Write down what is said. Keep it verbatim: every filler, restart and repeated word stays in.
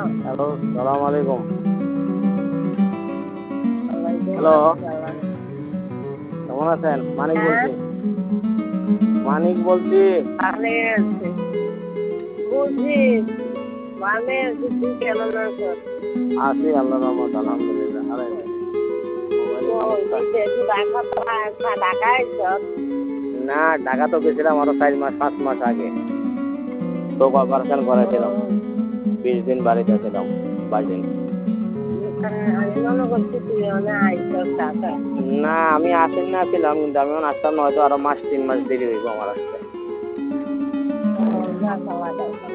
Hello, সালাম আলাইকুম। Hello, কেমন আছেন? মানিক বলছি। মানিক বলছি। ভালো আছে বুঝি ভালো আছি, তুই কেমন আছো? আছি আল্লাহর রহমত, আলহামদুলিল্লাহ। আরে ঢাকা আইছ? না, ঢাকা তো গেছিলাম আরো চার মাস পাঁচ মাস আগে। তো অপারেশন করেছিলাম, বিশ দিন বাড়িতে ছিলাম, বাইশ দিন। আমি মনে করছি তুই আইছ ঢাকা। না, আমি আসেন না ছিলাম, কিন্তু আমি আসতাম না, হয়তো আরো মাস তিন মাস দেরি হইব আমার আসতে।